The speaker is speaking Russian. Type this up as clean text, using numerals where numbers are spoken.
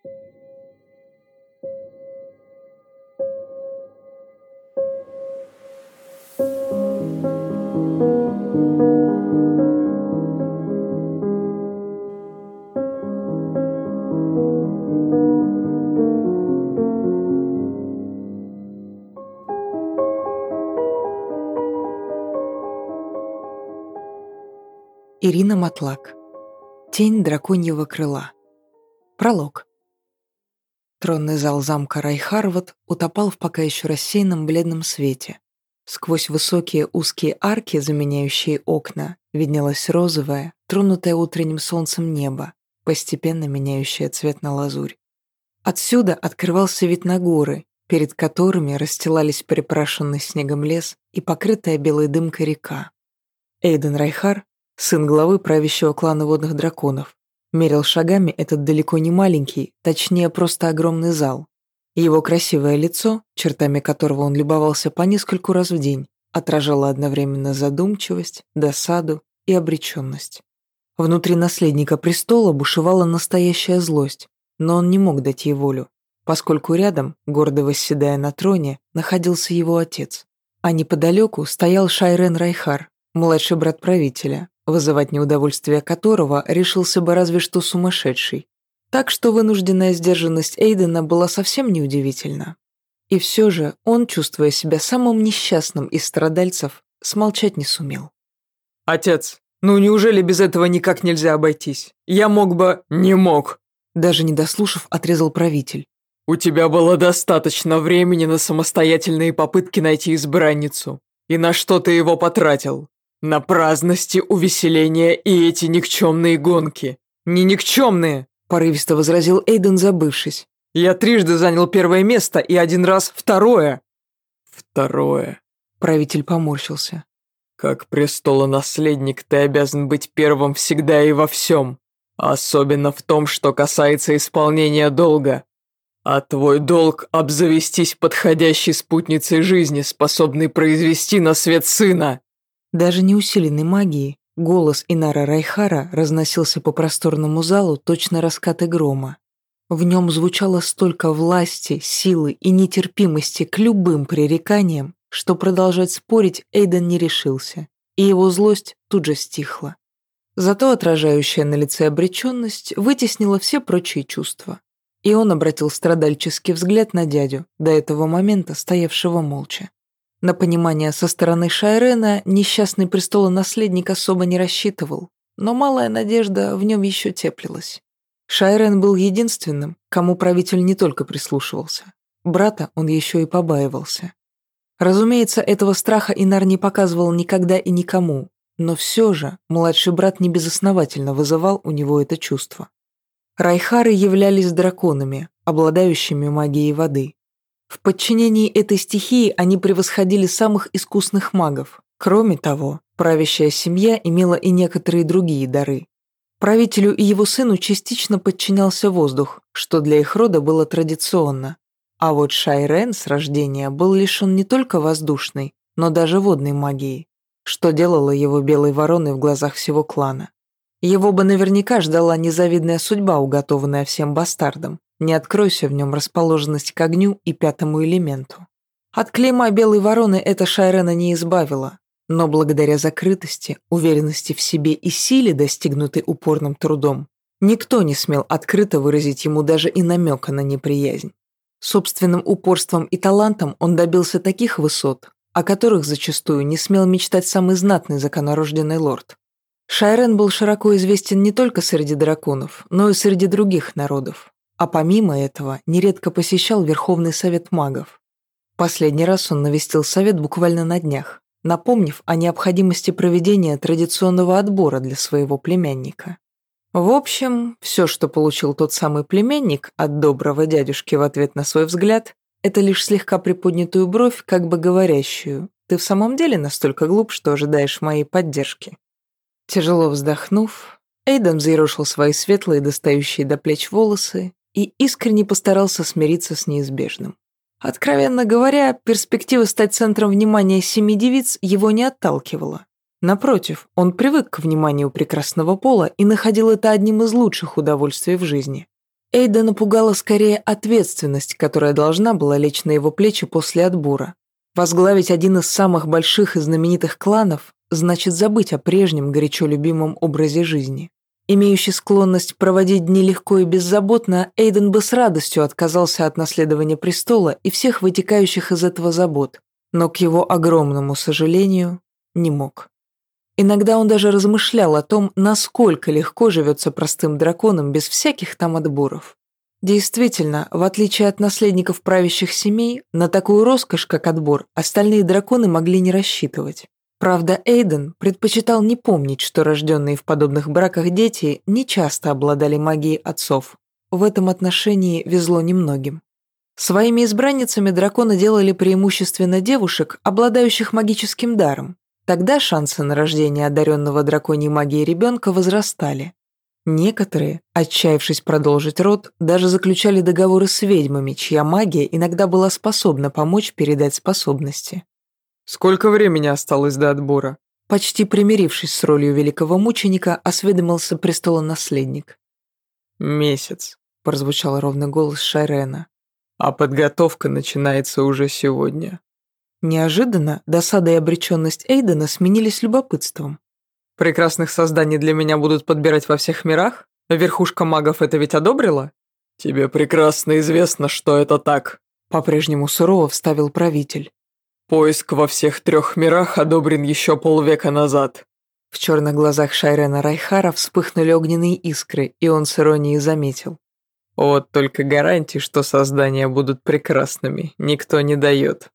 Ирина Матлак. Тень драконьего крыла. Пролог. Тронный зал замка Райхарвот утопал в пока еще рассеянном бледном свете. Сквозь высокие узкие арки, заменяющие окна, виднелось розовое, тронутое утренним солнцем небо, постепенно меняющее цвет на лазурь. Отсюда открывался вид на горы, перед которыми расстилались припорошенный снегом лес и покрытая белой дымкой река. Эйден Райхар, сын главы правящего клана водных драконов, мерил шагами этот далеко не маленький, точнее просто огромный зал. Его красивое лицо, чертами которого он любовался по нескольку раз в день, отражало одновременно задумчивость, досаду и обреченность. Внутри наследника престола бушевала настоящая злость, но он не мог дать ей волю, поскольку рядом, гордо восседая на троне, находился его отец, а неподалеку стоял Шайрен Райхар, младший брат правителя, вызывать неудовольствие которого решился бы разве что сумасшедший. Так что вынужденная сдержанность Эйдена была совсем неудивительна. И все же он, чувствуя себя самым несчастным из страдальцев, смолчать не сумел. «Отец, ну неужели без этого никак нельзя обойтись? Я мог бы...» «Не мог!» Даже не дослушав, отрезал правитель. «У тебя было достаточно времени на самостоятельные попытки найти избранницу. И на что ты его потратил? На праздности, увеселения и эти никчемные гонки. Не никчемные!» Порывисто возразил Эйден, забывшись. «Я трижды занял первое место и один раз второе!» «Второе...» Правитель поморщился. «Как престолонаследник ты обязан быть первым всегда и во всем. Особенно в том, что касается исполнения долга. А твой долг — обзавестись подходящей спутницей жизни, способной произвести на свет сына». Даже не усиленной магией, голос Инара Райхара разносился по просторному залу точно раскаты грома. В нем звучало столько власти, силы и нетерпимости к любым пререканиям, что продолжать спорить Эйден не решился, и его злость тут же стихла. Зато отражающая на лице обреченность вытеснила все прочие чувства, и он обратил страдальческий взгляд на дядю, до этого момента стоявшего молча. На понимание со стороны Шайрена несчастный престолонаследник особо не рассчитывал, но малая надежда в нем еще теплилась. Шайрен был единственным, кому правитель не только прислушивался. Брата он еще и побаивался. Разумеется, этого страха Инар не показывал никогда и никому, но все же младший брат небезосновательно вызывал у него это чувство. Райхары являлись драконами, обладающими магией воды. В подчинении этой стихии они превосходили самых искусных магов. Кроме того, правящая семья имела и некоторые другие дары. Правителю и его сыну частично подчинялся воздух, что для их рода было традиционно. А вот Шайрен с рождения был лишен не только воздушной, но даже водной магии, что делало его белой вороной в глазах всего клана. Его бы наверняка ждала незавидная судьба, уготованная всем бастардам. Не откройся в нем расположенность к огню и пятому элементу. От клейма белой вороны это Шайрена не избавило, но благодаря закрытости, уверенности в себе и силе, достигнутой упорным трудом, никто не смел открыто выразить ему даже и намека на неприязнь. Собственным упорством и талантом он добился таких высот, о которых зачастую не смел мечтать самый знатный законорожденный лорд. Шайрен был широко известен не только среди драконов, но и среди других народов. А помимо этого, нередко посещал Верховный Совет магов. Последний раз он навестил совет буквально на днях, напомнив о необходимости проведения традиционного отбора для своего племянника. В общем, все, что получил тот самый племянник от доброго дядюшки в ответ на свой взгляд, это лишь слегка приподнятую бровь, как бы говорящую: «Ты в самом деле настолько глуп, что ожидаешь моей поддержки?» Тяжело вздохнув, Эйден взъерошил свои светлые, достающие до плеч волосы, и искренне постарался смириться с неизбежным. Откровенно говоря, перспектива стать центром внимания 7 девиц его не отталкивала. Напротив, он привык к вниманию прекрасного пола и находил это одним из лучших удовольствий в жизни. Эйда напугала скорее ответственность, которая должна была лечь на его плечи после отбора. Возглавить один из самых больших и знаменитых кланов значит забыть о прежнем горячо любимом образе жизни. Имеющий склонность проводить дни легко и беззаботно, Эйден бы с радостью отказался от наследования престола и всех вытекающих из этого забот, но, к его огромному сожалению, не мог. Иногда он даже размышлял о том, насколько легко живется простым драконом без всяких там отборов. Действительно, в отличие от наследников правящих семей, на такую роскошь, как отбор, остальные драконы могли не рассчитывать. Правда, Эйден предпочитал не помнить, что рожденные в подобных браках дети не часто обладали магией отцов. В этом отношении везло немногим. Своими избранницами драконы делали преимущественно девушек, обладающих магическим даром. Тогда шансы на рождение одаренного драконьей магией ребенка возрастали. Некоторые, отчаявшись продолжить род, даже заключали договоры с ведьмами, чья магия иногда была способна помочь передать способности. «Сколько времени осталось до отбора?» Почти примирившись с ролью великого мученика, осведомился престолонаследник. «Месяц», – прозвучал ровный голос Шайрена. «А подготовка начинается уже сегодня». Неожиданно досада и обреченность Эйдена сменились любопытством. «Прекрасных созданий для меня будут подбирать во всех мирах? Верхушка магов это ведь одобрила?» «Тебе прекрасно известно, что это так», – по-прежнему сурово вставил правитель. «Поиск во всех 3 мирах одобрен еще полвека назад». В черных глазах Шайрена Райхара вспыхнули огненные искры, и он с иронией заметил. «Вот только гарантий, что создания будут прекрасными, никто не дает».